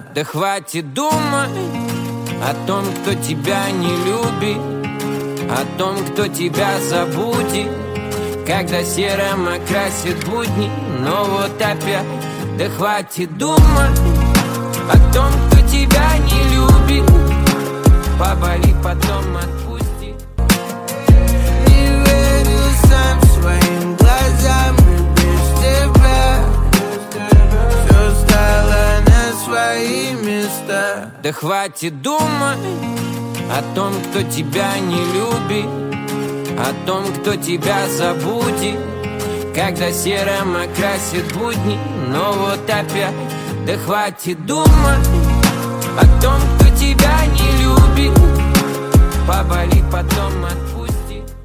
Да хватит думать о том, кто тебя не любит, о том, кто тебя забудет, когда серым окрасит будни. Но вот опять, да хватит думать о том, кто тебя не любит. Поболи, потом отпусти. Не верю сам своим глазам, и без тебя все стало на свои места. Да хватит думать о том, кто тебя не любит, о том, кто тебя забудет, когда серым окрасит будни. Но вот опять, да хватит думать о том, кто тебя не любит,